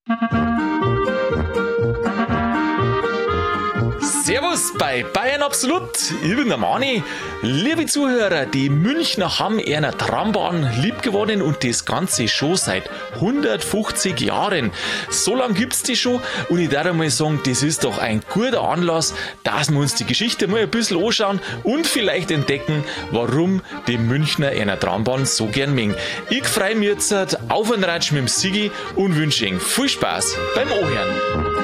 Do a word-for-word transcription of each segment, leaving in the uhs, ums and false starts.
Servus bei Bayern Absolut, ich bin der Mani. Liebe Zuhörer, die Münchner haben einer Trambahn lieb gewonnen und das Ganze schon seit hundertfünfzig Jahren. So lange gibt's die schon und ich darf mal sagen, das ist doch ein guter Anlass, dass wir uns die Geschichte mal ein bisschen anschauen und vielleicht entdecken, warum die Münchner einer Trambahn so gern mögen. Ich freue mich jetzt auf einen Ratsch mit dem Sigi und wünsche Ihnen viel Spaß beim Anhören.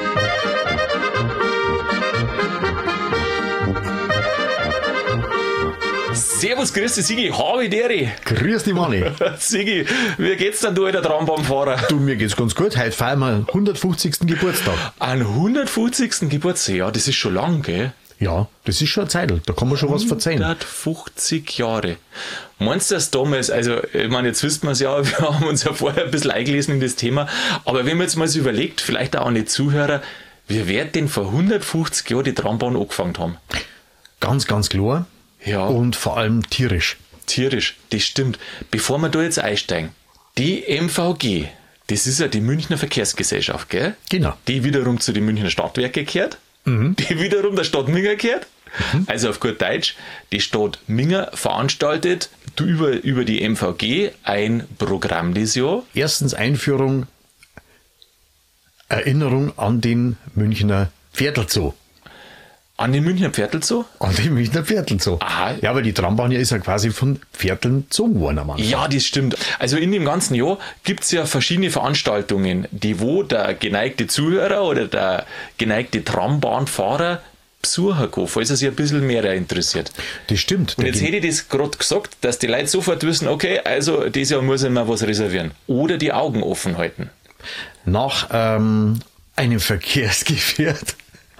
Servus, grüß dich, Sigi, habe Dere. Grüß dich, Manni. Sigi, wie geht's denn du, alter Trambahnfahrer? Du, mir geht's ganz gut. Heute feiern wir hundertfünfzigsten Geburtstag. An hundertfünfzigsten Geburtstag, ja, das ist schon lang, gell? Ja, das ist schon eine Zeit, da kann man schon was verzeihen. hundertfünfzig Jahre. Meinst du das damals, also, ich meine, jetzt wissen wir es ja, wir haben uns ja vorher ein bisschen eingelesen in das Thema, aber wenn man jetzt mal so überlegt, vielleicht auch an die Zuhörer, wie wird denn vor hundertfünfzig Jahren die Trambahn angefangen haben? Ganz, ganz klar. Ja. Und vor allem tierisch. Tierisch, das stimmt. Bevor wir da jetzt einsteigen, die M V G, das ist ja die Münchner Verkehrsgesellschaft, gell? Genau. Die wiederum zu den Münchner Stadtwerken gehört, mhm. die wiederum der Stadt Minga gehört. Mhm. Also auf gut Deutsch, die Stadt Minga veranstaltet über, über die M V G ein Programm dieses Jahr. Erstens Einführung, Erinnerung an den Münchner Pferdlzoo. An den Münchner Pferdlzoo? An den Münchner Pferdlzoo. Aha. Ja, aber die Trambahn ja ist ja quasi von Pferdeln gezogen worden am Anfang. Ja, das stimmt. Also in dem ganzen Jahr gibt es ja verschiedene Veranstaltungen, die wo der geneigte Zuhörer oder der geneigte Trambahnfahrer besuchen kann, falls er sich ein bisschen mehr interessiert. Das stimmt. Und jetzt hätte ich das gerade gesagt, dass die Leute sofort wissen, okay, also dieses Jahr muss ich mir was reservieren. Oder die Augen offen halten. Nach ähm, einem Verkehrsgefährt,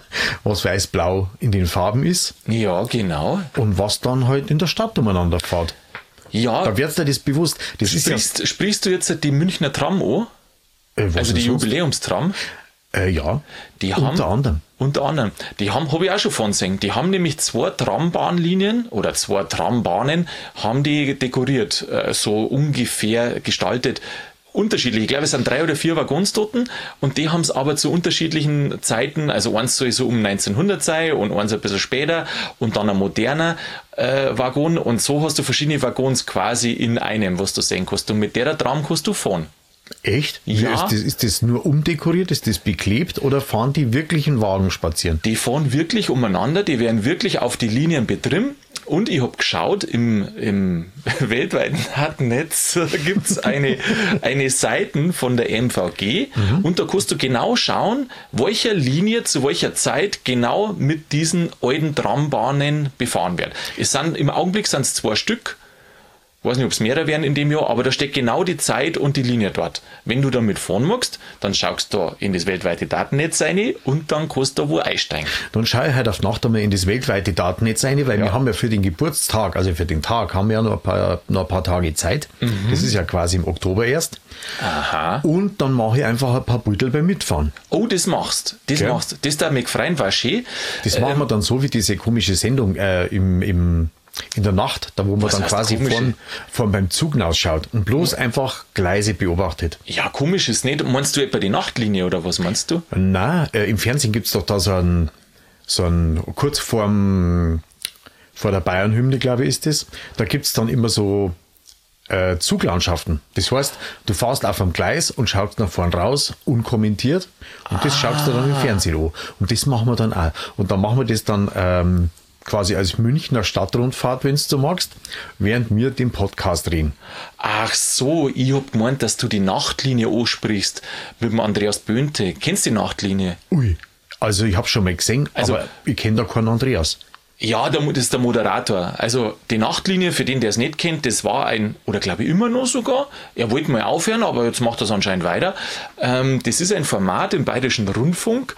was weiß-blau in den Farben ist. Ja, genau. Und was dann halt in der Stadt umeinander fährt. Ja. Da wird dir das bewusst. Das sprichst, ist ja, sprichst du jetzt die Münchner Tram an? Äh, also die Jubiläumstram? Äh, ja, die unter haben, anderem. Unter anderem. Die haben, habe ich auch schon von gesehen, die haben nämlich zwei Trambahnlinien oder zwei Trambahnen haben die dekoriert, äh, so ungefähr gestaltet. Unterschiedlich. Ich glaube, es sind drei oder vier Waggons dort und die haben es aber zu unterschiedlichen Zeiten, also eins soll so um neunzehnhundert sein und eins ein bisschen später und dann ein moderner äh, Waggon und so hast du verschiedene Waggons quasi in einem, was du sehen kannst und mit der Tram kannst du fahren. Echt? Ja. Ist das, ist das nur umdekoriert, ist das beklebt oder fahren die wirklich in Wagen spazieren? Die fahren wirklich umeinander, die werden wirklich auf die Linien betrimmt. Und ich habe geschaut, im, im weltweiten Netz gibt es eine, eine Seite von der M V G mhm. und da kannst du genau schauen, welche Linie zu welcher Zeit genau mit diesen alten Trambahnen befahren wird. Es sind, im Augenblick sind es zwei Stück. Ich weiß nicht, ob es mehrere werden in dem Jahr, aber da steht genau die Zeit und die Linie dort. Wenn du damit fahren magst, dann schaust du in das weltweite Datennetz rein und dann kannst du da wo einsteigen. Dann schaue ich heute auf Nacht einmal in das weltweite Datennetz rein, weil ja. wir haben ja für den Geburtstag, also für den Tag, haben wir ja noch ein paar, noch ein paar Tage Zeit. Mhm. Das ist ja quasi im Oktober erst. Aha. Und dann mache ich einfach ein paar Bilder beim Mitfahren. Oh, das machst das ja. machst Das darf mich freuen, war schön. Das ähm, machen wir dann so wie diese komische Sendung äh, im, im in der Nacht, da wo man dann quasi von, von beim Zug ausschaut und bloß einfach Gleise beobachtet. Ja, komisch ist nicht. Meinst du etwa die Nachtlinie oder was meinst du? Nein, äh, im Fernsehen gibt es doch da so ein, so ein kurz vorm, vor der Bayern-Hymne, glaube ich, ist das. Da gibt es dann immer so äh, Zuglandschaften. Das heißt, du fährst auf einem Gleis und schaust nach vorn raus, unkommentiert. Und das ah. schaust du dann im Fernsehen an. Und das machen wir dann auch. Und dann machen wir das dann ähm, quasi als Münchner Stadtrundfahrt, wenn du magst, während wir den Podcast reden. Ach so, ich hab gemeint, dass du die Nachtlinie ansprichst mit dem Andreas Böhnte. Kennst du die Nachtlinie? Ui, also ich habe schon mal gesehen, also, aber ich kenne da keinen Andreas. Ja, das ist der Moderator. Also die Nachtlinie, für den, der es nicht kennt, das war ein, oder glaube ich immer noch sogar, er wollte mal aufhören, aber jetzt macht er es anscheinend weiter. Ähm, das ist ein Format im Bayerischen Rundfunk,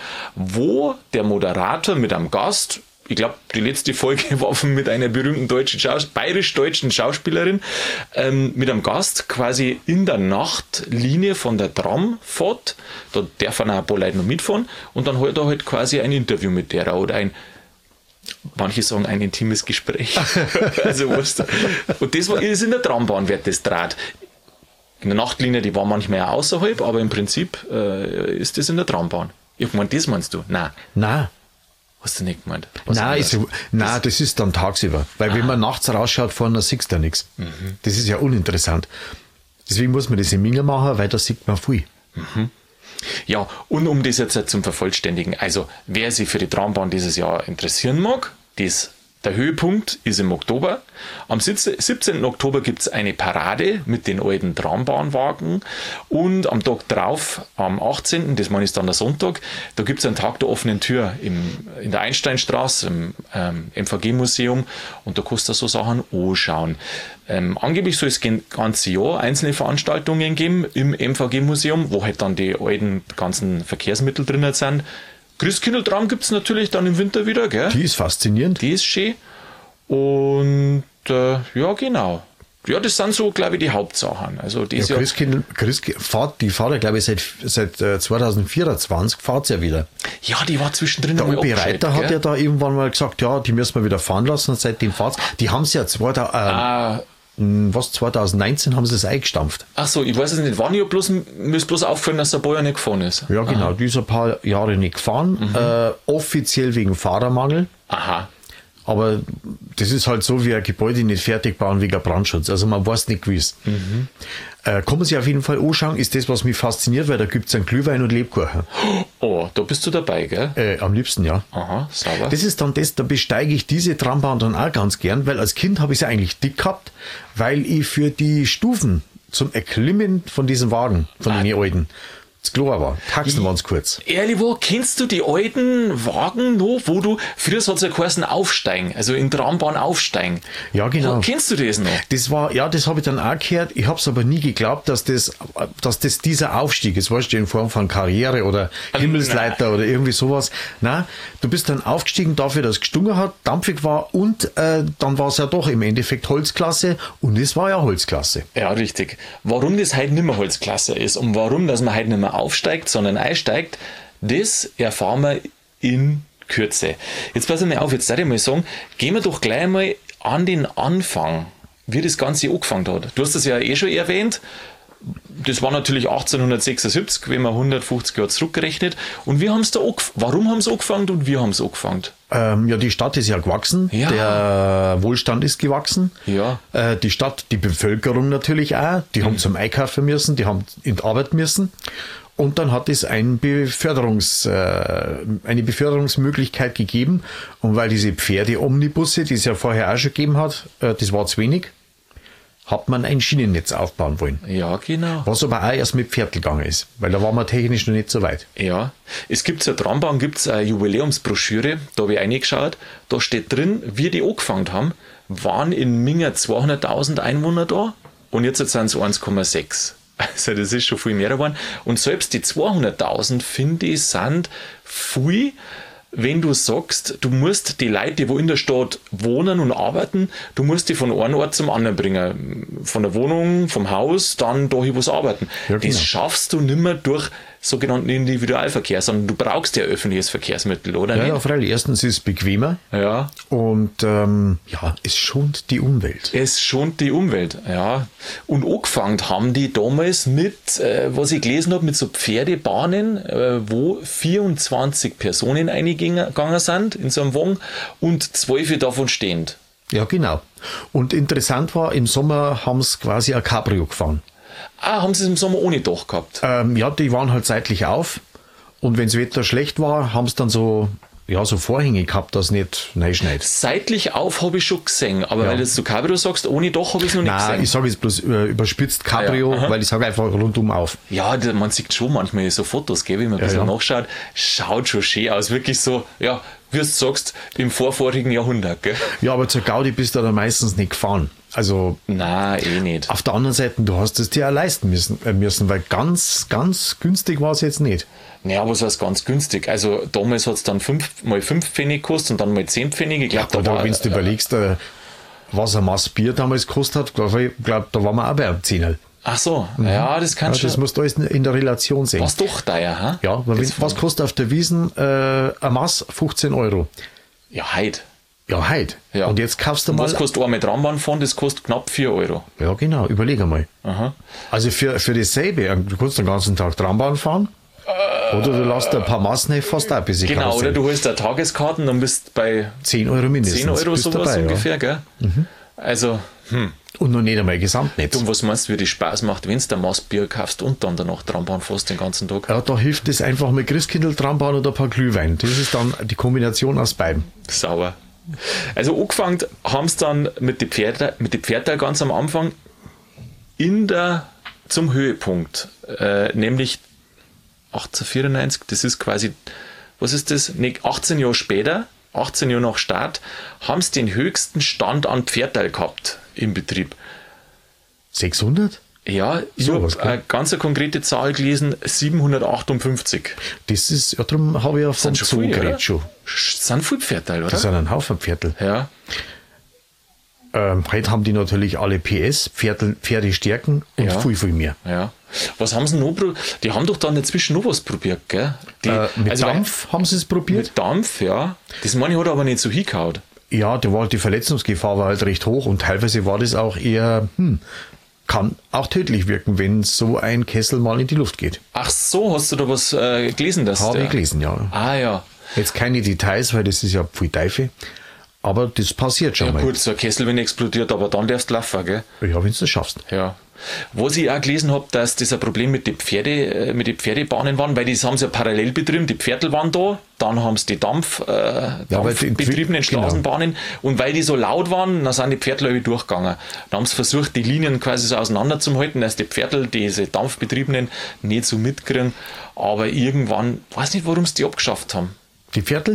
wo der Moderator mit einem Gast, ich glaube, die letzte Folge war mit einer berühmten deutschen Schaus- bayerisch-deutschen Schauspielerin, ähm, mit einem Gast quasi in der Nachtlinie von der Tram fährt. Da darf auch ein paar Leute noch mitfahren und dann hat er halt quasi ein Interview mit der oder ein, manche sagen ein intimes Gespräch. Also was da. Und das war, ist in der Trambahn, wird das Draht. in der Nachtlinie, die war manchmal ja außerhalb, aber im Prinzip äh, ist das in der Trambahn. Ich meine, das meinst du? Nein. Nein. Hast du nicht gemeint? Was Nein, ist, nein, das, das ist dann tagsüber. Weil ah. wenn man nachts rausschaut, vorne siehst du ja nichts. Mhm. Das ist ja uninteressant. Deswegen muss man das im Mingel machen, weil da sieht man viel. Mhm. Ja, und um das jetzt zum Vervollständigen, also wer sich für die Trambahn dieses Jahr interessieren mag, das der Höhepunkt ist im Oktober. Am siebzehnten Oktober gibt es eine Parade mit den alten Trambahnwagen und am Tag drauf, am achtzehnten, das meine ich dann der Sonntag, da gibt es einen Tag der offenen Tür im, in der Einsteinstraße, im ähm, M V G-Museum und da kannst du so Sachen anschauen. Ähm, angeblich soll es das ganze Jahr einzelne Veranstaltungen geben im M V G-Museum, wo halt dann die alten ganzen Verkehrsmittel drin sind. Christkindltram gibt es natürlich dann im Winter wieder, gell? Die ist faszinierend. Die ist schön. Und äh, ja, genau. Ja, das sind so, glaube ich, die Hauptsachen. Also ja, Christkindl, Christ, fahrt, die fahrt ja, glaube ich, seit, seit äh, zwanzig vierundzwanzig fahrt ja wieder. Ja, die war zwischendrin Der O P Reiter hat ja da irgendwann mal gesagt, ja, die müssen wir wieder fahren lassen und seitdem fahrt Die haben sie ja zweitausend, äh, ah. was, zwanzig neunzehn haben sie es eingestampft. Ach so, ich weiß es nicht. Wann ich bloß, mir ist bloß aufgefallen, dass der Boyer nicht gefahren ist. Ja, genau. Aha. Die ist ein paar Jahre nicht gefahren. Mhm. Äh, offiziell wegen Fahrermangel. Aha. Aber das ist halt so, wie ein Gebäude nicht fertig bauen wegen Brandschutz. Also man weiß nicht gewiss. Mhm. Äh, kann man sich auf jeden Fall anschauen, ist das, was mich fasziniert, weil da gibt es einen Glühwein und Lebkuchen. Oh, da bist du dabei, gell? Äh, am liebsten, ja. Aha, sauber. Das ist dann das, da besteige ich diese Trambahn dann auch ganz gern, weil als Kind habe ich sie eigentlich dick gehabt, weil ich für die Stufen zum Erklimmen von diesem Wagen, von ah. den alten, das klar war. Taxen waren es kurz. Ehrlich, wo kennst du die alten Wagen noch, wo du, früher hat es ja geheißen aufsteigen, also in Trambahn aufsteigen. Ja, genau. Wo, kennst du das noch? Das war, ja, das habe ich dann auch gehört. Ich habe es aber nie geglaubt, dass das, dass das dieser Aufstieg ist, weißt du, in Form von Karriere oder Himmelsleiter Nein. oder irgendwie sowas. Nein, du bist dann aufgestiegen dafür, dass es gestungen hat, dampfig war und äh, dann war es ja doch im Endeffekt Holzklasse und es war ja Holzklasse. Ja, richtig. Warum das heute nicht mehr Holzklasse ist und warum, dass man heute nicht mehr aufsteigt, sondern einsteigt, das erfahren wir in Kürze. Jetzt pass mal auf, jetzt darf ich mal sagen, gehen wir doch gleich mal an den Anfang, wie das Ganze angefangen hat. Du hast das ja eh schon erwähnt, das war natürlich achtzehnhundertsechsundsiebzig, wenn man hundertfünfzig Jahre zurückgerechnet. Und wir haben es da angefangen. Warum haben sie angefangen und wir haben es angefangen? Ähm, ja, die Stadt ist ja gewachsen, ja. Der Wohlstand ist gewachsen. Ja. Äh, die Stadt, die Bevölkerung natürlich auch, die mhm. haben zum Einkaufen müssen, die haben in die Arbeit müssen. Und dann hat es ein Beförderungs, äh, eine Beförderungsmöglichkeit gegeben. Und weil diese Pferde-Omnibusse, die es ja vorher auch schon gegeben hat, äh, das war zu wenig, hat man ein Schienennetz aufbauen wollen. Ja, genau. Was aber auch erst mit Pferd gegangen ist, weil da waren wir technisch noch nicht so weit. Ja, es gibt zur Trambahn gibt's eine Jubiläumsbroschüre, da habe ich reingeschaut, da steht drin, wie die angefangen haben, waren in Minga zweihunderttausend Einwohner da und jetzt sind es eins Komma sechs. Also das ist schon viel mehr geworden. Und selbst die zweihunderttausend, finde ich, sind viel, wenn du sagst, du musst die Leute, die wo in der Stadt wohnen und arbeiten, du musst die von einem Ort zum anderen bringen. Von der Wohnung, vom Haus, dann da hier was arbeiten. Ja, genau. Das schaffst du nicht mehr durch sogenannten Individualverkehr, sondern du brauchst ja öffentliches Verkehrsmittel, oder ja, nicht? Ja, freilich. Erstens ist es bequemer. Ja. Und ähm, ja, es schont die Umwelt. Es schont die Umwelt, ja. Und angefangen haben die damals mit, äh, was ich gelesen habe, mit so Pferdebahnen, äh, wo vierundzwanzig Personen eingegangen sind in so einem Wagen und zwölf davon stehend. Ja, genau. Und interessant war, im Sommer haben sie quasi ein Cabrio gefahren. Ah, haben sie es im Sommer ohne Dach gehabt? Ähm, ja, die waren halt seitlich auf. Und wenn das Wetter schlecht war, haben sie dann so, ja, so Vorhänge gehabt, dass nicht reinschneit. Seitlich auf habe ich schon gesehen, aber ja. weil jetzt du Cabrio sagst, ohne Dach habe ich es noch nicht Nein, gesehen. ich sage jetzt bloß äh, überspitzt Cabrio, ja, ja. weil ich sage einfach rundum auf. Ja, man sieht schon manchmal so Fotos, gell, wenn man ein bisschen ja, ja. nachschaut, schaut schon schön aus. Wirklich so, ja, wie du sagst, im vorvorigen Jahrhundert. Gell? Ja, aber zur Gaudi bist du da meistens nicht gefahren. Also, nein, eh nicht. Auf der anderen Seite, du hast es dir auch leisten müssen, äh, müssen weil ganz, ganz günstig war es jetzt nicht. Naja, aber es war ganz günstig. Also damals hat es dann fünf, mal fünf Pfennig gekostet und dann mal zehn Pfennig. Ich glaub, ja, da war, wenn du äh, überlegst, äh, was ein Maß Bier damals gekostet hat, glaube ich, glaub, da waren wir auch bei einem Zehner. Ach so, mhm. ja, das kannst ja, du. Das musst du alles in der Relation sehen. Was doch teuer, ha? Ja, weil wenn, was kostet auf der Wiesn äh, ein Maß? fünfzehn Euro. Ja, heute. Ja, heute. Ja. Und jetzt kaufst du Und mal... was kostet einmal Trambahn fahren? Das kostet knapp vier Euro. Ja, genau. Überleg einmal. Aha. Also für, für dasselbe, du kannst den ganzen Tag Trambahn fahren oder du lässt ein paar Massen fast auch ein bisschen Genau, Karussell. oder du holst da Tageskarten, dann bist du bei zehn Euro mindestens. zehn Euro bist sowas dabei, ungefähr, gell? Mhm. Also, hm. Und noch nicht einmal Gesamtnetz. Und was meinst du, wie das Spaß macht, wenn du ein Maßbier kaufst und dann danach Trambahn fährst den ganzen Tag? Ja, da hilft es einfach mit Christkindl, Trambahn oder ein paar Glühwein. Das ist dann die Kombination aus beiden. Sauer. Also angefangen haben sie dann mit den Pferden, mit den Pferden ganz am Anfang in der, zum Höhepunkt, äh, nämlich achtzehnhundertvierundneunzig, das ist quasi, was ist das? Nee, achtzehn Jahre später, achtzehn Jahre nach Start, haben sie den höchsten Stand an Pferdteil gehabt im Betrieb. sechshundert? Ja, ich So habe was, gell? eine ganz eine konkrete Zahl gelesen, siebenhundertachtundfünfzig. Das ist, ja, darum habe ich ja vom Sind schon Zoo viel, oder? geredet schon. Das sind viel Pferdteil, oder? Das sind ein Haufen Pferdl. Ja. Ähm, heute haben die natürlich alle P S, Pferdl, Pferdestärken und Ja. viel, viel mehr. Ja. Was haben sie noch probiert? Die haben doch dann inzwischen noch was probiert, gell? Die, Äh, mit also Dampf haben sie es probiert. Mit Dampf, ja. Das meine ich hat aber nicht so hingehauen. Ja, da war die Verletzungsgefahr war halt recht hoch und teilweise war das auch eher, hm, kann auch tödlich wirken, wenn so ein Kessel mal in die Luft geht. Ach so, hast du da was äh, gelesen? Dass Habe der, ich gelesen, ja. Ah ja. Jetzt keine Details, weil das ist ja viel Teufel. Aber das passiert schon Ja mal. gut, so ein Kessel, wenn explodiert, aber dann darfst du laufen, gell? Ja, wenn du das schaffst. Ja. Was ich auch gelesen habe, dass das ein Problem mit den Pferde, äh, mit den Pferdebahnen waren, weil die haben sie ja parallel betrieben, die Pferdl waren da, dann haben sie die Dampf, äh, weil die dampfbetriebenen genau. Straßenbahnen und weil die so laut waren, dann sind die Pferdl irgendwie durchgegangen. Dann haben sie versucht, die Linien quasi so auseinanderzuhalten, dass die Pferdl, diese dampfbetriebenen, nicht so mitkriegen, aber irgendwann, weiß nicht, warum sie die abgeschafft haben. Die Pferdl?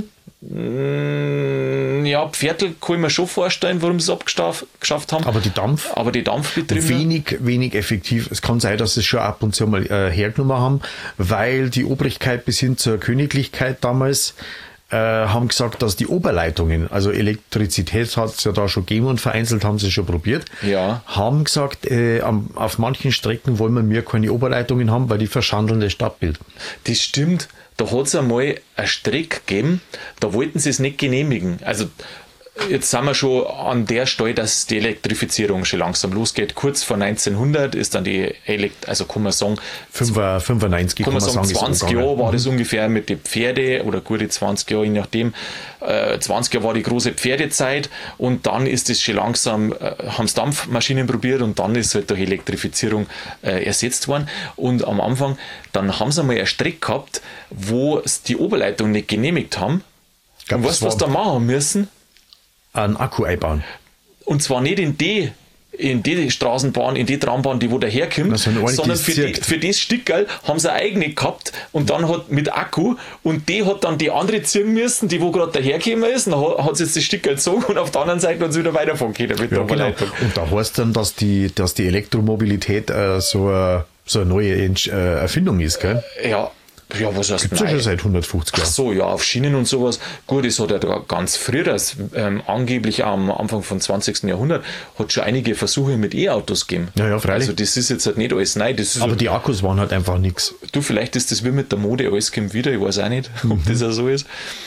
Ja, Pferdl kann ich mir schon vorstellen, warum sie es abgeschafft haben. Aber die Dampf? Aber die Dampfbetriebe. Wenig, wenig effektiv. Es kann sein, dass sie es schon ab und zu mal äh, hergenommen haben, weil die Obrigkeit bis hin zur Königlichkeit damals äh, haben gesagt, dass die Oberleitungen, also Elektrizität hat es ja da schon gegeben und vereinzelt haben sie schon probiert, Ja. haben gesagt, äh, am, auf manchen Strecken wollen wir mehr keine Oberleitungen haben, weil die verschandeln das Stadtbild. Das stimmt. Da hat es einmal eine Strecke gegeben, da wollten sie es nicht genehmigen. Also jetzt sind wir schon an der Stelle, dass die Elektrifizierung schon langsam losgeht. Kurz vor neunzehnhundert ist dann die Elekt also kann man sagen, fünfundneunzig kann man sagen, ist zwanzig umgegangen. Jahre war das ungefähr mit den Pferde oder gute zwanzig Jahre, je nachdem. Äh, zwanzig Jahre war die große Pferdezeit und dann ist es schon langsam, äh, haben es Dampfmaschinen probiert und dann ist halt durch Elektrifizierung äh, ersetzt worden. Und am Anfang, dann haben sie einmal eine Strecke gehabt, wo es die Oberleitung nicht genehmigt haben. glaub, und das weißt du, was war- da machen müssen? Einen Akku einbauen. Und zwar nicht in die, in die Straßenbahn, in die Trambahn, die wo daherkommt, Na, so ein ordentliches sondern für, die, Zirk. für das Stickerl haben sie eine eigene gehabt und dann hat mit Akku und die hat dann die andere ziehen müssen, die wo gerade dahergekommen ist, und dann hat- hat sie jetzt das Stickerl gezogen und auf der anderen Seite hat sie wieder weiterfahren können mit der Ja, genau. Oberleitung. Und da heißt dann, dass die, dass die Elektromobilität äh, so, eine, so eine neue Entsch- äh, Erfindung ist, gell? Ja, ja, was heißt Gibt's ja schon seit hundertfünfzig Ach Jahren. so, ja, auf Schienen und sowas. Gut, das hat ja da ganz früher, das, ähm, angeblich auch am Anfang vom zwanzigsten Jahrhundert, hat schon einige Versuche mit E-Autos gegeben. Ja, ja, freilich. Also das ist jetzt halt nicht alles neu. Das ist Aber die Akkus waren halt einfach nichts. Du, vielleicht ist das wie mit der Mode, alles kommt wieder, ich weiß auch nicht, ob das auch so ist.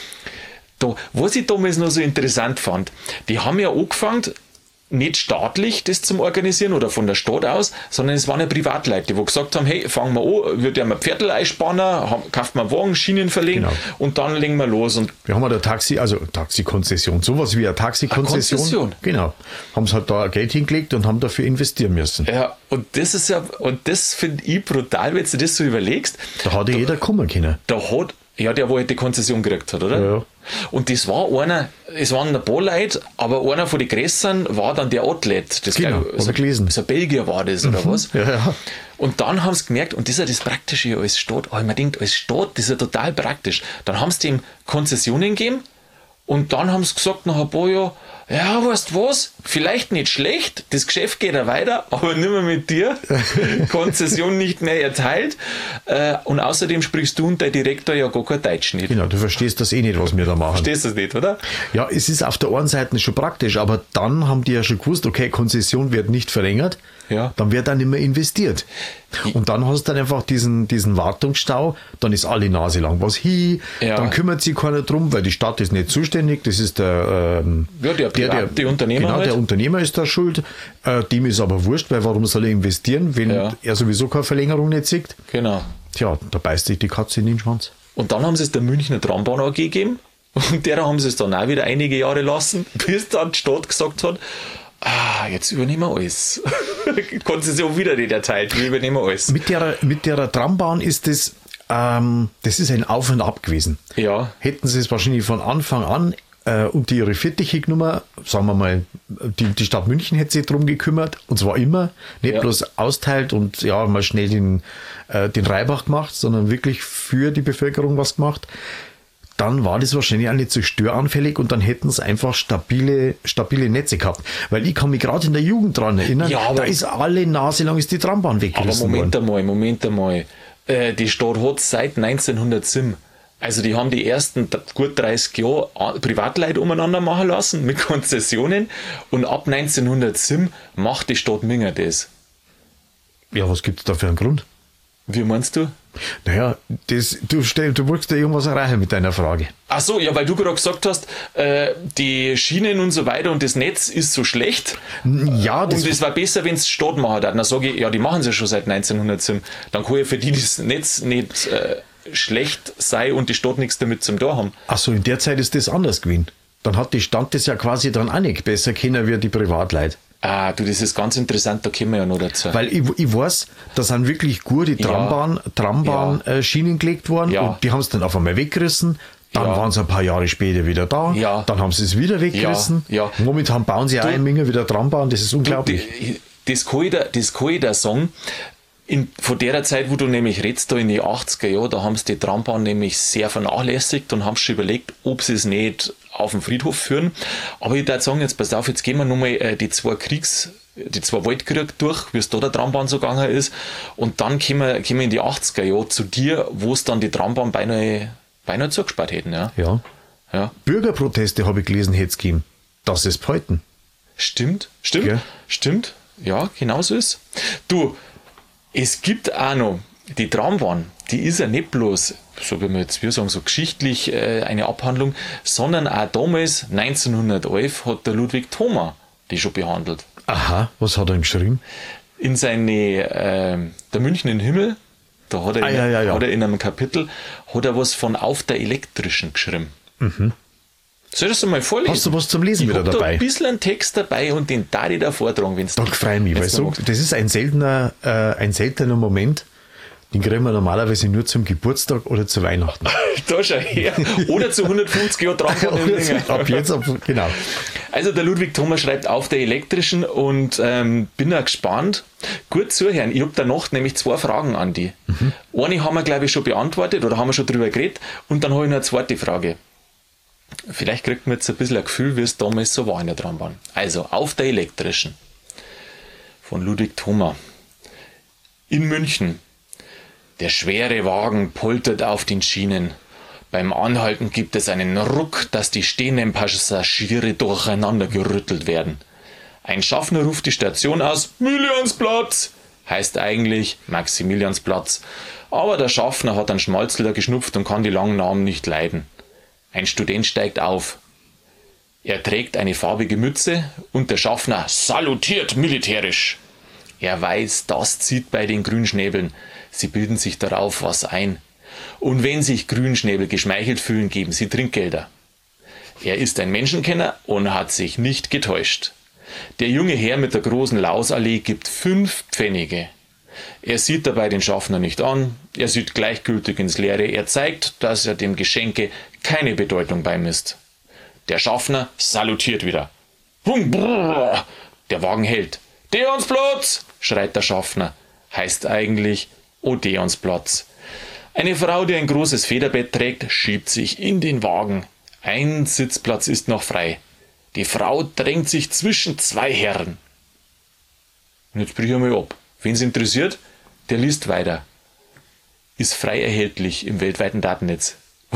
Da, was ich damals noch so interessant fand, die haben ja angefangen, nicht staatlich das zum Organisieren oder von der Stadt aus, sondern es waren ja Privatleute, die gesagt haben, hey, fangen wir an, wir haben ein Pferdl einspannen, haben- kaufen wir einen Wagen, Schienen verlegen Genau. und dann legen wir los. Und Wir haben halt eine Taxi, also Taxikonzession, sowas wie eine Taxikonzession. Eine Konzession? Genau. Haben sie halt da Geld hingelegt und haben dafür investieren müssen. ja, und das ist ja, und das finde ich brutal, wenn du dir das so überlegst. Da hat ja jeder kommen können. Da hat, ja, der, wo halt die Konzession gekriegt hat, oder? Ja, ja. Und das war einer, es waren ein paar Leute, aber einer von den Größeren war dann der Athlet. Das Genau, glaub, hab so, ich gelesen. so ein Belgier war das, oder was? Ja, ja. Und dann haben sie gemerkt, und das ist ja das Praktische als Staat, oh, man denkt, als Staat, das ist ja total praktisch. Dann haben sie ihm Konzessionen gegeben und dann haben sie gesagt, nach ein paar Jahren, ja, weißt du was, vielleicht nicht schlecht, das Geschäft geht ja weiter, aber nicht mehr mit dir, Konzession nicht mehr erteilt äh, und außerdem sprichst du und dein Direktor ja gar kein Deutsch nicht. Genau, du verstehst das eh nicht, was wir da machen. Verstehst du das nicht, oder? Ja, es ist auf der einen Seite schon praktisch, aber dann haben die ja schon gewusst, okay, Konzession wird nicht verlängert, ja. Dann wird dann nicht mehr investiert. Und dann hast du dann einfach diesen, diesen Wartungsstau, dann ist alle Nase lang was hin, ja. Dann kümmert sich keiner drum, weil die Stadt ist nicht zuständig, das ist der, ähm, ja, der, der, der, der Unternehmer. Genau, halt. der Unternehmer ist da schuld. Äh, dem ist aber wurscht, weil warum soll er investieren, wenn ja. er sowieso keine Verlängerung nicht sieht? Genau. Tja, da beißt sich die Katze in den Schwanz. Und dann haben sie es der Münchner Trambahn A G gegeben und derer haben sie es dann auch wieder einige Jahre lassen, bis dann die Stadt gesagt hat, ah, jetzt übernehmen wir alles. Konzession wieder nicht erteilt, wir übernehmen alles. Mit der, mit der Trambahn ist das, ähm, das ist ein Auf und Ab gewesen. Ja. Hätten sie es wahrscheinlich von Anfang an äh, unter ihre Fittiche genommen, sagen wir mal, die, die Stadt München hätte sich drum gekümmert, und zwar immer, nicht ja. bloß austeilt und ja, mal schnell den, äh, den Reibach gemacht, sondern wirklich für die Bevölkerung was gemacht. Dann war das wahrscheinlich auch nicht so störanfällig und dann hätten sie einfach stabile, stabile Netze gehabt. Weil ich kann mich gerade in der Jugend dran erinnern, ja, da ist alle Nase lang ist die Trambahn weggerissen Aber Moment worden. einmal, Moment einmal. Äh, die Stadt hat seit neunzehnhundertsieben, also die haben die ersten gut dreißig Jahre Privatleute umeinander machen lassen mit Konzessionen und ab neunzehnhundertsieben macht die Stadt Minger das. Ja, was gibt es da für einen Grund? Wie meinst du? Naja, das, du, stell, du wolltest da irgendwas erreichen mit deiner Frage. Ach so, ja, weil du gerade gesagt hast, äh, die Schienen und so weiter und das Netz ist so schlecht. Ja, das und es war besser, wenn es die Stadt machen hat. Dann sage ich, ja, die machen es ja schon seit neunzehnhundertsieben. Dann kann ja für die das Netz nicht äh, schlecht sein und die Stadt nichts damit zum Tor haben. Ach so, in der Zeit ist das anders gewesen. Dann hat die Stadt das ja quasi dann auch nicht besser kennen wie die Privatleute. Ah, du, das ist ganz interessant, da kommen wir ja noch dazu. Weil ich, ich weiß, da sind wirklich gute Trambahn, ja. Trambahn ja. äh, Schienen gelegt worden ja. und die haben es dann auf einmal weggerissen. Dann ja. waren sie ein paar Jahre später wieder da. Ja. Dann haben sie es wieder weggerissen. Ja. Ja. Momentan bauen sie auch in Menge wieder Trambahn. Das ist unglaublich. Du, das kann ich da, das kann ich da sagen. In, von der Zeit, wo du nämlich redest, da in die achtziger Jahre, da haben sie die Trambahn nämlich sehr vernachlässigt und haben schon überlegt, ob sie es nicht auf den Friedhof führen. Aber ich würde sagen, jetzt pass auf, jetzt gehen wir nochmal äh, die zwei Kriegs, die zwei Weltkriege durch, wie es da der Trambahn so gegangen ist. Und dann kommen wir, kommen wir in die achtziger Jahre zu dir, wo es dann die Trambahn beinahe, beinahe zugespart hätten. Ja. Ja. Ja. Bürgerproteste, habe ich gelesen, hätte es gegeben. Das ist behalten. Stimmt, stimmt, ja. stimmt. Ja, genau so ist. Du, es gibt auch noch die Trambahn, die ist ja nicht bloß, so wie wir jetzt wir sagen, so geschichtlich äh, eine Abhandlung, sondern auch damals, neunzehnhundertelf, hat der Ludwig Thoma die schon behandelt. Aha, was hat er ihm geschrieben? In seine äh, Der München im Himmel, da hat er, ah, in, ja, ja, ja. hat er in einem Kapitel hat er was von Auf der Elektrischen geschrieben. Mhm. Soll ich das mal vorlesen? Hast du was zum Lesen ich wieder hab dabei? Da ein bisschen einen Text dabei und den darf ich da vortragen, wenn es Da freue ich mich, weil so, das ist ein seltener, äh, ein seltener Moment, den kriegen wir normalerweise nur zum Geburtstag oder zu Weihnachten. Da schau her. Oder zu hundertfünfzig Jahren dran. Ab jetzt, ab, genau. Also der Ludwig Thoma schreibt Auf der Elektrischen und ähm, bin auch gespannt. Gut zuhören. Ich habe da noch nämlich zwei Fragen an die. Mhm. Eine haben wir, glaube ich, schon beantwortet oder haben wir schon drüber geredet und dann habe ich noch eine zweite Frage. Vielleicht kriegt man jetzt ein bisschen ein Gefühl, wie es damals so war in der Trambahn. Also, Auf der Elektrischen von Ludwig Thoma. In München. Der schwere Wagen poltert auf den Schienen. Beim Anhalten gibt es einen Ruck, dass die stehenden Passagiere durcheinander gerüttelt werden. Ein Schaffner ruft die Station aus, Milliansplatz, heißt eigentlich Maximiliansplatz. Aber der Schaffner hat einen Schmalzler geschnupft und kann die langen Namen nicht leiden. Ein Student steigt auf. Er trägt eine farbige Mütze und der Schaffner salutiert militärisch. Er weiß, das zieht bei den Grünschnäbeln. Sie bilden sich darauf was ein. Und wenn sich Grünschnäbel geschmeichelt fühlen, geben sie Trinkgelder. Er ist ein Menschenkenner und hat sich nicht getäuscht. Der junge Herr mit der großen Lausallee gibt fünf Pfennige. Er sieht dabei den Schaffner nicht an, er sieht gleichgültig ins Leere, er zeigt, dass er dem Geschenke keine Bedeutung beimisst. Der Schaffner salutiert wieder. Der Wagen hält. Deonsplatz, schreit der Schaffner. Heißt eigentlich Odeonsplatz. Eine Frau, die ein großes Federbett trägt, schiebt sich in den Wagen. Ein Sitzplatz ist noch frei. Die Frau drängt sich zwischen zwei Herren. Und jetzt brich ich mal ab. Wen es interessiert, der liest weiter. Ist frei erhältlich im weltweiten Datennetz.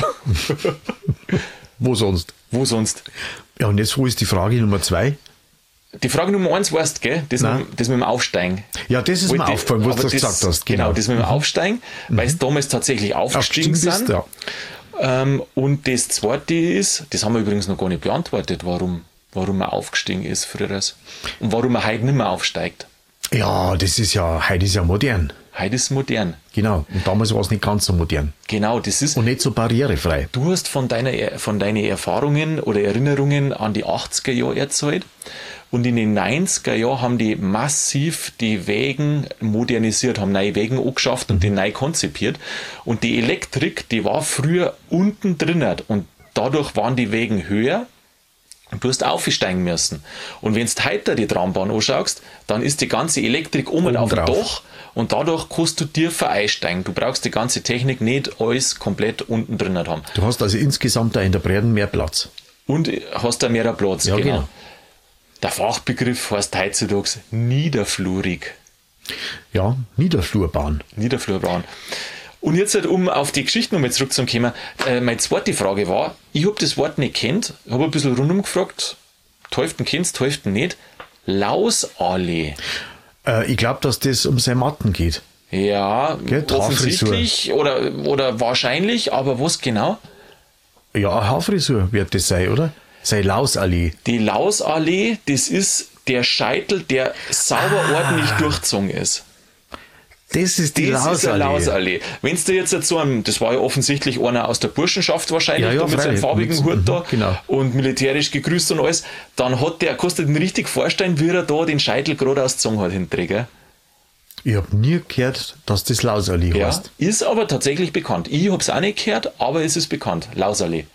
Wo sonst? Wo sonst? Ja, und jetzt, wo ist die Frage Nummer zwei? Die Frage Nummer eins weißt, gell? Das, Nein. mit, das mit dem Aufsteigen. Ja, das ist Wollte- mir aufgefallen, was aber du das, gesagt hast. Genau, das mit dem Aufsteigen, weil es damals tatsächlich aufgestiegen Aufgestiegen sind. bist, ja. Ähm, und das zweite ist, das haben wir übrigens noch gar nicht beantwortet, warum, warum er aufgestiegen ist früher. Und warum er heute nicht mehr aufsteigt. Ja, das ist ja, heute ist ja modern. Heute ist es modern. Genau. Und damals war es nicht ganz so modern. Genau, das ist. Und nicht so barrierefrei. Du hast von, deiner, von deinen Erfahrungen oder Erinnerungen an die achtziger Jahre erzählt. Und in den neunziger Jahren haben die massiv die Wägen modernisiert, haben neue Wägen angeschafft und die neu konzipiert. Und die Elektrik, die war früher unten drinnen. Und dadurch waren die Wägen höher. Und du hast aufsteigen müssen. Und wenn du heute die Trambahn anschaust, dann ist die ganze Elektrik um und Oben auf dem drauf. Dach. Und dadurch kannst du tiefer einsteigen. Du brauchst die ganze Technik nicht alles komplett unten drinnen haben. Du hast also insgesamt da in der Breiten mehr Platz. Und hast da mehr Platz. Ja, genau. Der Fachbegriff heißt heutzutage niederflurig. Ja, Niederflurbahn. Niederflurbahn. Und jetzt, halt, um auf die Geschichte nochmal zurückzukommen, äh, meine zweite Frage war, ich habe das Wort nicht kennt, habe ein bisschen rundum gefragt, Teuften kennst, Teuften nicht, Lausallee. Äh, ich glaube, dass das um Matten geht. Ja, Gell, offensichtlich oder, oder wahrscheinlich, aber was genau? Ja, eine Haarfrisur wird das sein, oder? Sei Lausallee. Die Lausallee, das ist der Scheitel, der sauber Ah. ordentlich durchgezogen ist. Das ist die Das ist eine Lausallee. Lausallee. Wenn du jetzt so einem, das war ja offensichtlich einer aus der Burschenschaft wahrscheinlich, Ja, ja, da mit seinem freilich. farbigen Mit- Hut mhm, da genau. und militärisch gegrüßt und alles, dann hat der, kannst du dir richtig vorstellen, wie er da den Scheitel gerade ausgezogen hat hinten, gell? Ich habe nie gehört, dass das Lausallee Ja, heißt. ist aber tatsächlich bekannt. Ich habe es auch nicht gehört, aber es ist bekannt. Lausallee.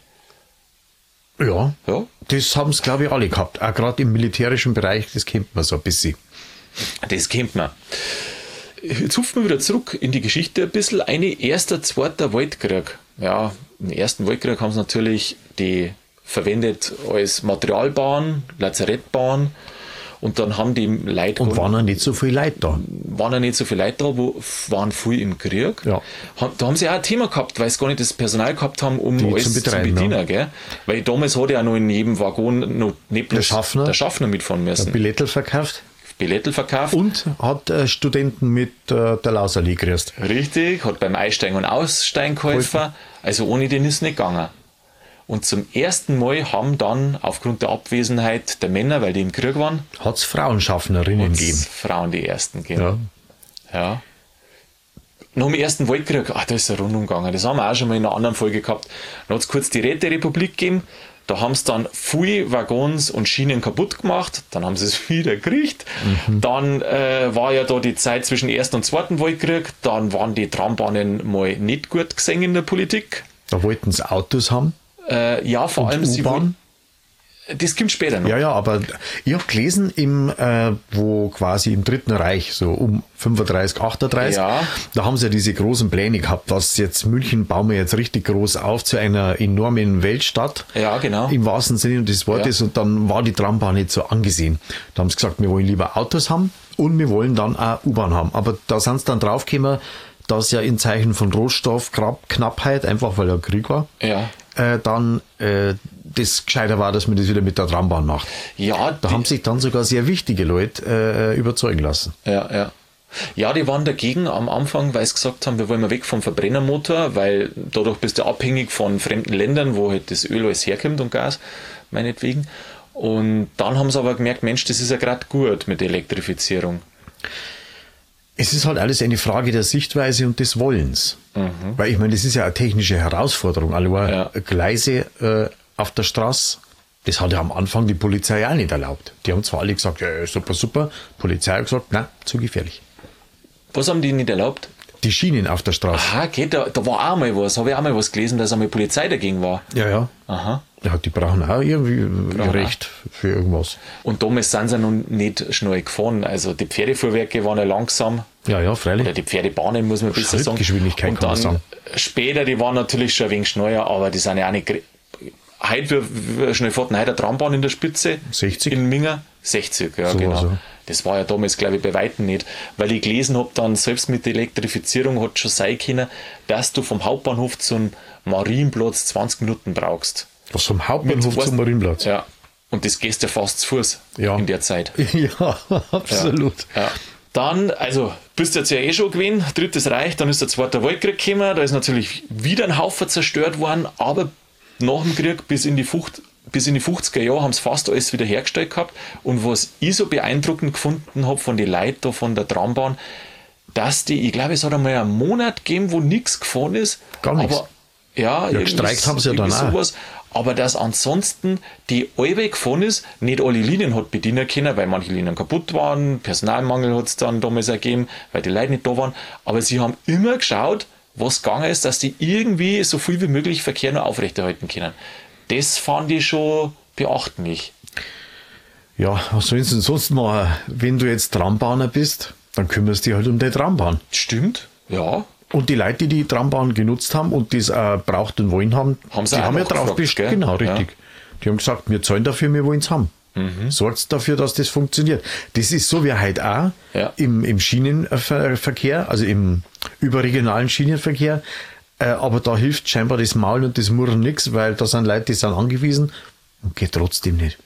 Ja, Ja, das haben es, glaube ich, alle gehabt. Auch gerade im militärischen Bereich, das kennt man so ein bisschen. das kennt man. Jetzt hupfen wir wieder zurück in die Geschichte ein bisschen. Eine erster, zweiter Weltkrieg. Ja, im Ersten Weltkrieg haben sie natürlich die verwendet als Materialbahn, Lazarettbahn. Und dann haben die Leute, Und waren ja nicht so viele Leute da. waren ja nicht so viele Leute da, wo waren viel im Krieg. Ja. Ha- Da haben sie auch ein Thema gehabt, weil sie gar nicht das Personal gehabt haben, um Die alles zum zu Betreiben, bedienen. ja. Gell? Weil damals hat ja noch in jedem Waggon noch nicht bloß Der Schaffner. der Schaffner mitfahren müssen. Billettel verkauft. Billettel verkauft. Und hat äh, Studenten mit äh, der Lausallee gerüst. Richtig, hat beim Einsteigen und Aussteigen geholfen. Also ohne den ist es nicht gegangen. Und zum ersten Mal haben dann aufgrund der Abwesenheit der Männer, weil die im Krieg waren, Hat es Frauenschaffnerinnen hat's gegeben. Frauen die ersten gegeben. Ja. Ja. Nach dem Ersten Weltkrieg, ach, da ist er rundum gegangen. Das haben wir auch schon mal in einer anderen Folge gehabt. Dann hat es kurz die Räterepublik gegeben. Da haben sie dann viele Waggons und Schienen kaputt gemacht. Dann haben sie es wieder gekriegt. Mhm. Dann äh, war ja da die Zeit zwischen Ersten und Zweiten Weltkrieg. Dann waren die Trambahnen mal nicht gut gesehen in der Politik. Da wollten sie Autos haben. Äh, ja, vor allem sie U-Bahn. wollten- Das kommt später noch. Ja, ja, aber ich habe gelesen, im, äh, wo quasi im Dritten Reich, so um fünfunddreißig, achtunddreißig, Ja. da haben sie ja diese großen Pläne gehabt, dass jetzt München bauen wir jetzt richtig groß auf zu einer enormen Weltstadt. Ja, genau. Im wahrsten Sinne des Wortes. Ja. Und dann war die Trambahn nicht so angesehen. Da haben sie gesagt, wir wollen lieber Autos haben und wir wollen dann auch U-Bahn haben. Aber da sind sie dann draufgekommen, dass ja in Zeichen von Rohstoffknappheit, einfach weil ja Krieg war, Ja. äh, dann äh, das gescheiter war, dass man das wieder mit der Trambahn macht. Ja, Da die- haben sich dann sogar sehr wichtige Leute äh, überzeugen lassen. Ja, ja. Ja, die waren dagegen am Anfang, weil sie gesagt haben, wir wollen mal weg vom Verbrennermotor, weil dadurch bist du abhängig von fremden Ländern, wo halt das Öl alles herkommt und Gas, meinetwegen. Und dann haben sie aber gemerkt, Mensch, das ist ja gerade gut mit der Elektrifizierung. Es ist halt alles eine Frage der Sichtweise und des Wollens. Weil ich meine, das ist ja eine technische Herausforderung. Allein Ja. Gleise äh, auf der Straße, das hat ja am Anfang die Polizei auch nicht erlaubt. Die haben zwar alle gesagt, ja, ja, super, super. Die Polizei hat gesagt, nein, zu gefährlich. Was haben die nicht erlaubt? Die Schienen auf der Straße. Aha, geht da, da war auch mal was, habe ich auch mal was gelesen, dass einmal Polizei dagegen war. Ja, ja. Aha. Ja, die brauchen auch irgendwie Brauchen Recht für irgendwas. Und damals sind sie noch nicht schnell gefahren. Also die Pferdefuhrwerke waren ja langsam. Ja, ja, freilich. Oder die Pferdebahnen, muss man besser sagen. Schrittgeschwindigkeit Und kann man dann sagen. später, die waren natürlich schon ein wenig schneller, aber die sind ja auch nicht, gre- heute, wie, wie schnell fährt denn heute eine Trambahn in der Spitze? sechzig? In Minga? sechzig, ja, So, genau. so. Das war ja damals, glaube ich, bei Weitem nicht. Weil ich gelesen habe, dann selbst mit der Elektrifizierung hat schon sein können, dass du vom Hauptbahnhof zum Marienplatz zwanzig Minuten brauchst. Was vom Hauptbahnhof Mit- zum Marienplatz? Ja. Und das gehst du fast zu Fuß Ja. in der Zeit. Ja, absolut. Ja. Dann, also, bist du jetzt ja eh schon gewesen, Drittes Reich, dann ist der Zweite Weltkrieg gekommen, da ist natürlich wieder ein Haufen zerstört worden, aber nach dem Krieg bis in die, Fucht, bis in die fünfziger Jahre haben sie fast alles wieder hergestellt gehabt. Und was ich so beeindruckend gefunden habe von den Leuten da von der Trambahn, dass die, ich glaube, es hat einmal einen Monat gegeben, wo nichts gefahren ist. Gar nichts. Aber, ja, Ja, irgendwie gestreikt haben sie ja dann irgendwie auch. sowas. Aber dass ansonsten die Allweg gefahren ist, nicht alle Linien hat bedienen können, weil manche Linien kaputt waren, Personalmangel hat es dann damals ergeben, weil die Leute nicht da waren. Aber sie haben immer geschaut, was gegangen ist, dass die irgendwie so viel wie möglich Verkehr noch aufrechterhalten können. Das fand ich schon beachtlich. Ja, was sollst du denn sonst machen? Wenn du jetzt Trambahner bist, dann kümmerst du dich halt um die Trambahn. Stimmt, ja. Und die Leute, die die Trambahn genutzt haben und das äh, braucht und wollen haben, Haben sie die auch haben ja nachgefragt, drauf bestimmt. gell? Genau, richtig. Die haben gesagt, wir zahlen dafür, wir wollen es haben. Mhm. Sorgt dafür, dass das funktioniert. Das ist so wie heute auch Ja. im, im Schienenverkehr, also im überregionalen Schienenverkehr. Äh, aber da hilft scheinbar das Maulen und das Murren nichts, weil da sind Leute, die sind angewiesen und geht trotzdem nicht.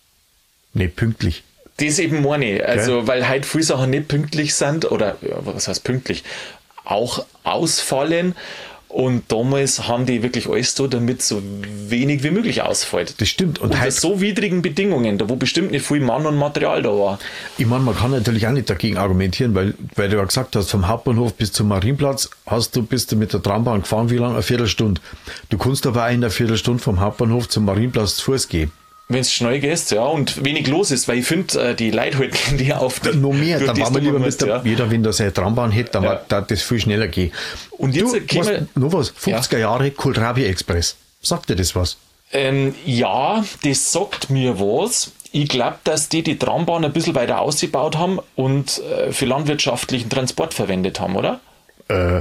Nicht pünktlich. Das eben meine ich. Also, weil halt viele Sachen nicht pünktlich sind oder, ja, was heißt pünktlich, auch ausfallen. Und damals haben die wirklich alles so, damit so wenig wie möglich ausfällt. Das stimmt. Und Unter heute, so widrigen Bedingungen, da wo bestimmt nicht viel Mann und Material da war. ich meine, man kann natürlich auch nicht dagegen argumentieren, weil, weil du ja gesagt hast, vom Hauptbahnhof bis zum Marienplatz hast du, bist du mit der Trambahn gefahren, wie lange? Eine Viertelstunde. Du kannst aber auch in einer Viertelstunde vom Hauptbahnhof zum Marienplatz zu Fuß gehen. Wenn es schnell gehst, ja, und wenig los ist, weil ich finde, die Leute halten die auf. Noch mehr, durch dann das waren wir du lieber musst, mit der, ja. jeder, wenn da seine Trambahn hätte, dann Ja. war da das viel schneller gehen. Und jetzt du, käme- was, noch was, fünfziger Jahre Kohlrabi Express. Sagt dir das was? Ähm, ja, das sagt mir was. Ich glaube, dass die die Trambahn ein bisschen weiter ausgebaut haben und äh, für landwirtschaftlichen Transport verwendet haben, oder? Äh,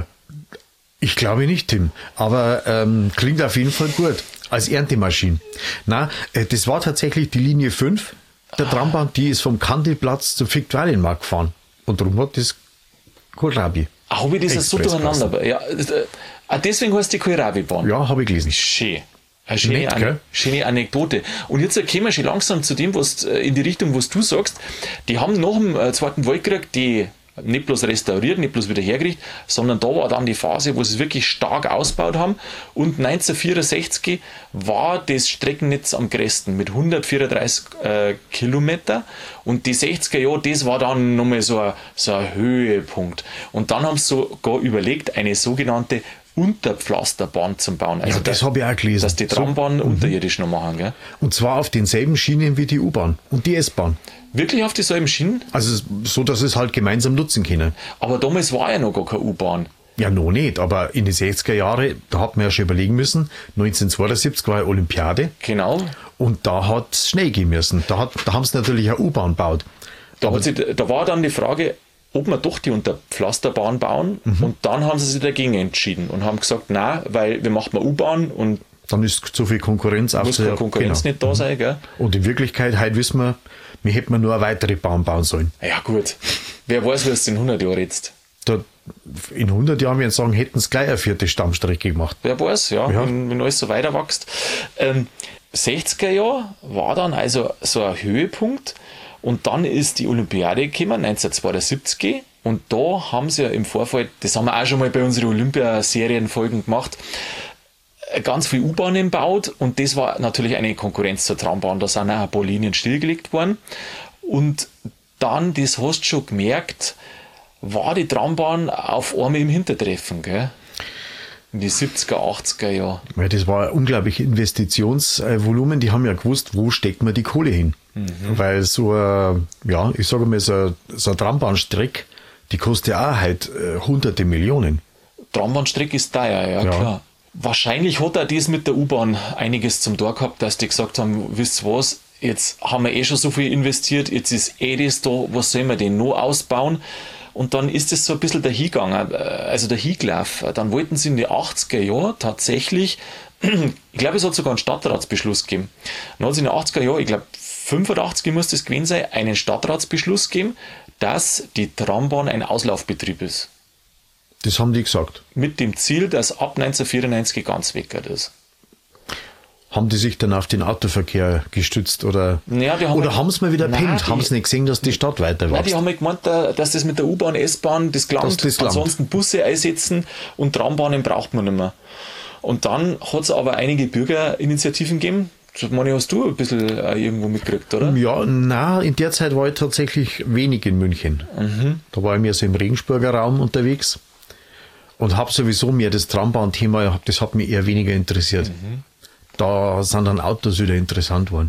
ich glaube nicht, Tim. Aber ähm, klingt auf jeden Fall gut. Als Erntemaschine. Na, äh, das war tatsächlich die Linie fünf der Trambahn, die ist vom Kandelplatz zum Viktualienmarkt gefahren. Und darum hat das Kohlrabi. Ah, habe ich das jetzt so Express durcheinander? Ja, äh, ah, deswegen heißt die Kohlrabi-Bahn. Ja, habe ich gelesen. Schön. Eine schöne, Nett, Ane- gell? schöne Anekdote. Und jetzt kommen wir schon langsam zu dem, was äh, in die Richtung, was du sagst. Die haben nach dem äh, Zweiten Weltkrieg die nicht bloß restauriert, nicht bloß wieder hergerichtet, sondern da war dann die Phase, wo sie es wirklich stark ausgebaut haben. Und neunzehnhundertvierundsechzig war das Streckennetz am größten mit hundertvierunddreißig äh, Kilometer. Und die sechziger Jahre, das war dann nochmal so ein, so ein Höhepunkt. Und dann haben sie sogar überlegt, eine sogenannte Unterpflasterbahn zu bauen. Also Ja, das habe ich auch gelesen. dass die So, Trambahn unterirdisch noch machen. Gell? Und zwar auf denselben Schienen wie die U-Bahn und die S-Bahn. Wirklich auf dieselben Schienen? Also so, dass es halt gemeinsam nutzen können. Aber damals war ja noch gar keine U-Bahn. Ja, noch nicht, aber in den sechziger Jahren, da hat man ja schon überlegen müssen, neunzehnhundertzweiundsiebzig war ja Olympiade Genau. und da hat es schnell gehen müssen. Da, hat, da haben sie natürlich eine U-Bahn gebaut. Da, hat sich, da war dann die Frage, ob wir doch die Unterpflasterbahn bauen. Mhm. Und dann haben sie sich dagegen entschieden und haben gesagt, nein, weil wir machen eine U-Bahn und Dann ist zu viel Konkurrenz auf muss keine Konkurrenz genau. nicht da sein. Gell? Und in Wirklichkeit, heute wissen wir, wir hätten nur eine weitere Bahn bauen sollen. Ja gut, wer weiß, was in hundert Jahren jetzt. Da, in hundert Jahren werden sie sagen, hätten sie gleich eine vierte Stammstrecke gemacht. Wer weiß, ja, Ja. Wenn, wenn alles so weiter wächst. Ähm, sechziger Jahre war dann also so ein Höhepunkt und dann ist die Olympiade gekommen, neunzehnhundertzweiundsiebzig. Und da haben sie ja im Vorfeld, das haben wir auch schon mal bei unseren Olympiaserienfolgen gemacht, ganz viel U-Bahnen gebaut und das war natürlich eine Konkurrenz zur Trambahn. Da sind auch ein paar Linien stillgelegt worden. Und dann, das hast du schon gemerkt, war die Trambahn auf einmal im Hintertreffen, gell? In die siebziger, achtziger Jahre. Weil das war ein unglaubliches Investitionsvolumen. Die haben ja gewusst, wo steckt man die Kohle hin. Mhm. Weil so ein, ja, ich sage mal, so ein, so ein Trambahnstreck, die kostet ja auch halt äh, hunderte Millionen. Trambahnstrecke ist teuer, ja, Ja. klar. Wahrscheinlich hat auch das mit der U-Bahn einiges zum Tor gehabt, dass die gesagt haben, wisst ihr was, jetzt haben wir eh schon so viel investiert, jetzt ist eh das da, was sollen wir denn noch ausbauen? Und dann ist es so ein bisschen dahingegangen, also dahingelaufen. Dann wollten sie in die achtziger Jahre tatsächlich ich glaube, es hat sogar einen Stadtratsbeschluss gegeben. Dann hat es in den achtziger Jahren, ich glaube fünfundachtzig muss das gewesen sein, einen Stadtratsbeschluss gegeben, dass die Trambahn ein Auslaufbetrieb ist. Das haben die gesagt. Mit dem Ziel, dass ab neunzehnhundertvierundneunzig ganz weg ist. Haben die sich dann auf den Autoverkehr gestützt oder, ja, die haben oder halt, haben sie mal wieder pennt? Haben sie nicht gesehen, dass die Stadt weiter wächst? Nein, die haben halt gemeint, dass das mit der U-Bahn, S-Bahn das gelangt, das ansonsten langt. Busse einsetzen und Trambahnen braucht man nicht mehr. Und dann hat es aber einige Bürgerinitiativen gegeben. Das meine ich, hast du ein bisschen irgendwo mitgekriegt, oder? Ja, na, in der Zeit war ich tatsächlich wenig in München. Mhm. Da war ich mehr so im Regensburger Raum unterwegs und habe sowieso mehr das Trambahn-Thema, das hat mich eher weniger interessiert. Mhm. Da sind dann Autos wieder interessant worden.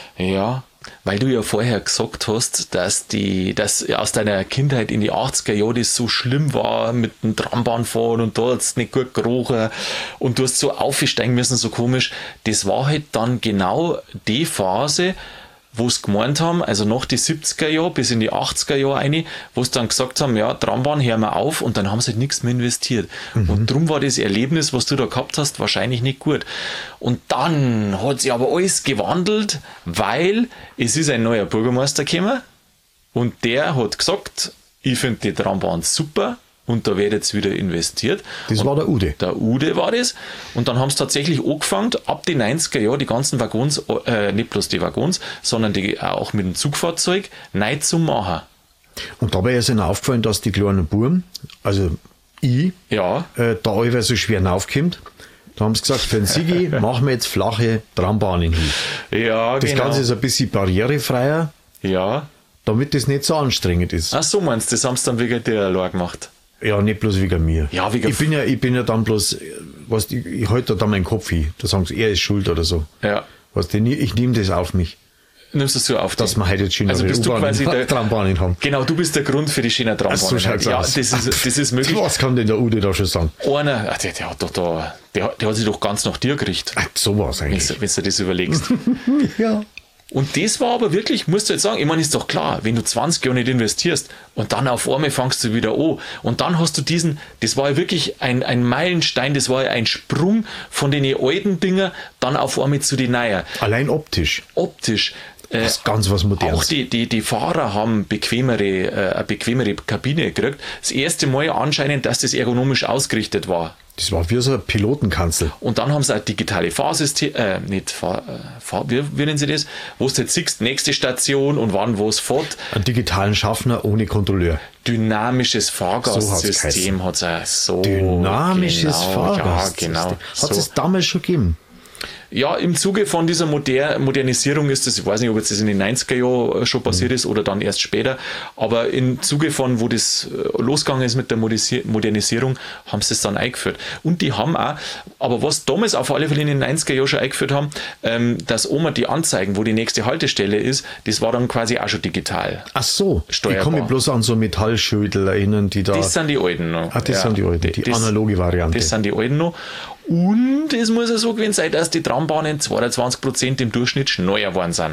Ja, weil du ja vorher gesagt hast, dass die, dass aus deiner Kindheit in die achtziger Jahre das so schlimm war mit dem Trambahnfahren und da hat es nicht gut gerochen und du hast so aufsteigen müssen, so komisch. Das war halt dann genau die Phase, wo sie gemeint haben, also nach die siebziger Jahre bis in die achtziger Jahre rein, wo sie dann gesagt haben, ja, Trambahn, hören wir auf und dann haben sie halt nichts mehr investiert. Mhm. Und darum war das Erlebnis, was du da gehabt hast, wahrscheinlich nicht gut. Und dann hat sich aber alles gewandelt, weil es ist ein neuer Bürgermeister gekommen und der hat gesagt, ich finde die Trambahn super, und da wird jetzt wieder investiert. Das und war der Ude. Der Ude war das. Und dann haben sie tatsächlich angefangen, ab den neunziger Jahren die ganzen Waggons, äh, nicht bloß die Waggons, sondern die auch mit dem Zugfahrzeug neu zu machen. Und dabei ist ihnen aufgefallen, dass die kleinen Buben, also ich, ja. äh, da alle so schwer raufkommt. Da haben sie gesagt, für den Sigi machen wir jetzt flache Trambahnen hin. Ja, das genau. Ganze ist ein bisschen barrierefreier, ja. damit das nicht so anstrengend ist. Ach so, meinst du, das haben sie dann wegen der allein gemacht? Ja, nicht bloß wegen mir. Ja, wegen ich bin ja, ich bin ja dann bloß, was, ich, ich halte da meinen Kopf hin. Da sagen sie, er ist schuld oder so. Ja. Was, ich, ich nehme das auf mich. Nimmst du es so auf Dass dich? wir heute jetzt schöne also bist du quasi der, Trambanen haben. Genau, du bist der Grund für die schönen Trambanen. So schaut's ja, aus. das ist, das ist möglich. Was kann denn der Ude da schon sagen? Einer, ach, der, der hat doch da, der, der hat sich doch ganz nach dir gerichtet. Ach, sowas eigentlich. Wenn du das überlegst. Ja. Und das war aber wirklich, musst du jetzt sagen, ich meine, ist doch klar, wenn du zwanzig Jahre nicht investierst und dann auf einmal fangst du wieder an und dann hast du diesen, das war ja wirklich ein, ein Meilenstein, das war ja ein Sprung von den alten Dinger dann auf einmal zu den neuen. Allein optisch. Optisch. Das ist ganz was Modernes. Auch die, die, die Fahrer haben bequemere, äh, eine bequemere Kabine gekriegt. Das erste Mal anscheinend, dass das ergonomisch ausgerichtet war. Das war wie so eine Pilotenkanzel. Und dann haben sie auch digitale Fahrsystem, äh, nicht Fahr, äh, Fahr, wie, wie nennen sie das? Wo du jetzt siehst, nächste Station und wann wo es fährt. Einen digitalen Schaffner ohne Kontrolleur. Dynamisches Fahrgastsystem so hat es auch so. Dynamisches genau, Fahrgastsystem. Ja, genau. Hat es so. damals schon gegeben? Ja, im Zuge von dieser Moder- Modernisierung ist das, ich weiß nicht, ob jetzt das in den neunziger Jahren schon passiert mhm. ist oder dann erst später, aber im Zuge von, wo das losgegangen ist mit der Modisi- Modernisierung, haben sie es dann eingeführt. Und die haben auch, aber was damals auf alle Fälle in den neunziger Jahren schon eingeführt haben, ähm, dass Oma die Anzeigen, wo die nächste Haltestelle ist, das war dann quasi auch schon digital. Ach so, steuerbar. Ich komme bloß an so Metallschödel erinnern, die da... Das sind die alten noch. Ah, das ja, sind die alten, die das, analoge Variante. Das sind die alten noch. Und es muss ja so gewesen sein, dass die Trambahnen zweiundzwanzig Prozent im Durchschnitt schneller geworden sind.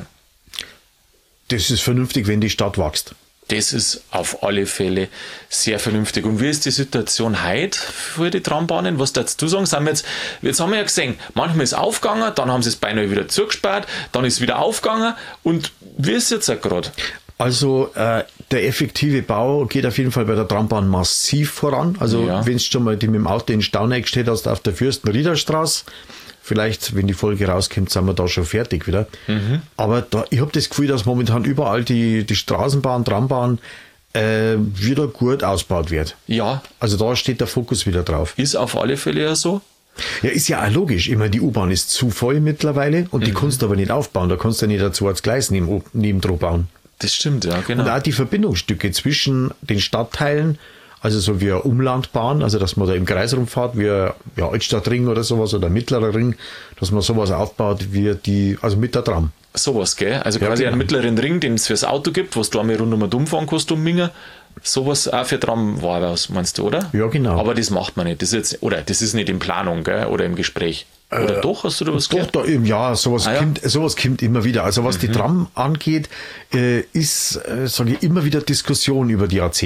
Das ist vernünftig, wenn die Stadt wächst. Das ist auf alle Fälle sehr vernünftig. Und wie ist die Situation heute für die Trambahnen? Was darfst du sagen? Sind wir jetzt, jetzt haben wir ja gesehen, manchmal ist es aufgegangen, dann haben sie es beinahe wieder zugesperrt, dann ist es wieder aufgegangen. Und wie ist es jetzt gerade? Also äh, der effektive Bau geht auf jeden Fall bei der Trambahn massiv voran. Also ja. wenn du schon mal die mit dem Auto in Stau eingestellt hast auf der Fürstenriederstraße, vielleicht, wenn die Folge rauskommt, sind wir da schon fertig wieder. Mhm. Aber da, ich habe das Gefühl, dass momentan überall die, die Straßenbahn, Trambahn äh, wieder gut ausgebaut wird. Ja. Also da steht der Fokus wieder drauf. Ist auf alle Fälle ja so. Ja, ist ja auch logisch. Ich meine, die U-Bahn ist zu voll mittlerweile und mhm. die kannst du aber nicht aufbauen. Da kannst du nicht dazu als Gleis neben, nebendran bauen. Das stimmt, ja, genau. Und auch die Verbindungsstücke zwischen den Stadtteilen, also so wie eine Umlandbahn, also dass man da im Kreis rumfährt, wie ein ja, Altstadtring oder sowas oder ein mittlerer Ring, dass man sowas aufbaut wie die, also mit der Tram. Sowas, gell? Also ja, quasi genau. einen mittleren Ring, den es fürs Auto gibt, was du einmal rund um dumm fahren kannst, um Minger. Sowas auch für Tram war was, meinst du, oder? Ja, genau. Aber das macht man nicht. Das ist jetzt, oder das ist nicht in Planung, gell? Oder im Gespräch. Oder äh, doch? Hast du da was doch, gehört? Doch, ja, sowas, ah, ja? Kommt, sowas kommt immer wieder. Also was mhm. die Tram angeht, äh, ist, äh, sage ich, immer wieder Diskussion über die Jahrzehnte.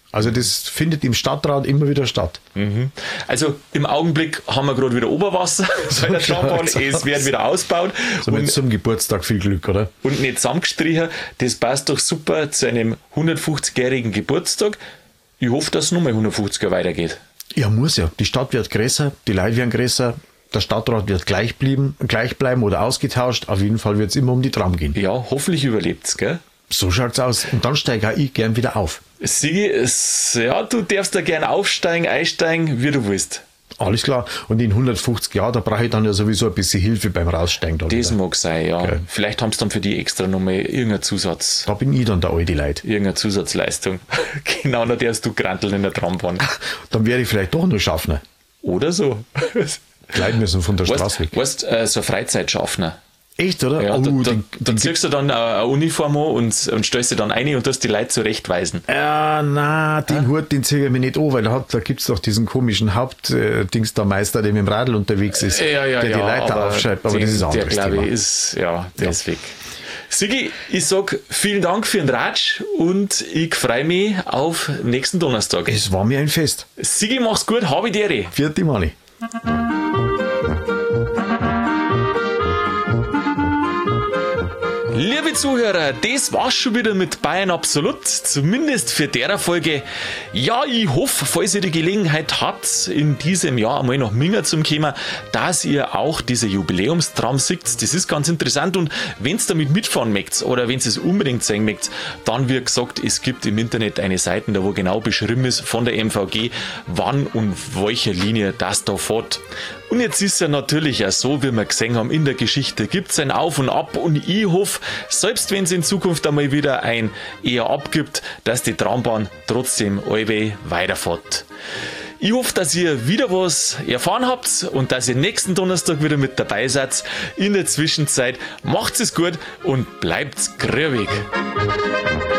Also das findet im Stadtrat immer wieder statt. Mhm. Also im Augenblick haben wir gerade wieder Oberwasser bei der Trambahn. Es wird wieder ausgebaut. So mit zum Geburtstag viel Glück, oder? Und nicht zusammengestrichen. Das passt doch super zu einem hundertfünfzigjährigen Geburtstag. Ich hoffe, dass es nochmal hundertfünfzig Jahre weitergeht. Ja, muss ja. Die Stadt wird größer, die Leute werden größer, der Stadtrat wird gleich bleiben, gleich bleiben oder ausgetauscht. Auf jeden Fall wird es immer um die Tram gehen. Ja, hoffentlich überlebt es, gell? So schaut's aus. Und dann steige auch ich gern wieder auf. Sigi, ja, du darfst da gern aufsteigen, einsteigen, wie du willst. Alles klar. Und in hundertfünfzig Jahren, da brauche ich dann ja sowieso ein bisschen Hilfe beim Raussteigen. Da das wieder. mag sein, ja. Okay. Vielleicht haben sie dann für die extra nochmal irgendeinen Zusatz. Da bin ich dann der alte Leute. Irgendeine Zusatzleistung. Genau, da darfst du granteln in der Trambahn. Dann werde ich vielleicht doch nur Schaffner. Oder so. Gleich müssen von der Straße weg. Weißt du, äh, so ein Freizeitschaffner. Echt, oder? Ja, oh, da, da, den, da den ziehst du dann eine Uniform an und, und stellst dich dann ein und tust die Leute zurechtweisen. Ja, nein, den ha? Hut, den ziehe ich mir nicht an, weil da, da gibt es doch diesen komischen Hauptdings der Meister, der mit dem Radl unterwegs ist, ja, ja, der ja, die Leiter aber aufschreibt, aber den, das ist ein anderes der, glaube Thema. ich, ist, ja, der ja. ist weg. Sigi, ich sag vielen Dank für den Ratsch und ich freue mich auf nächsten Donnerstag. Es war mir ein Fest. Sigi, mach's gut, habe die Ehre. Vierte Mali. Liebe Zuhörer, das war's schon wieder mit Bayern Absolut, zumindest für der Folge. Ja, ich hoffe, falls ihr die Gelegenheit habt, in diesem Jahr einmal nach Minga zum kommen, dass ihr auch diese Jubiläumstram seht. Das ist ganz interessant und wenn ihr damit mitfahren möchtet oder wenn ihr es unbedingt sehen möchtet, dann wie gesagt, es gibt im Internet eine Seite, da wo genau beschrieben ist von der M V G, wann und welche Linie das da fährt. Und jetzt ist ja natürlich auch so, wie wir gesehen haben, in der Geschichte gibt es ein Auf und Ab und ich hoffe, selbst wenn es in Zukunft einmal wieder ein eher abgibt, dass die Trambahn trotzdem allweil weiterfährt. Ich hoffe, dass ihr wieder was erfahren habt und dass ihr nächsten Donnerstag wieder mit dabei seid. In der Zwischenzeit macht's es gut und bleibt's grübig.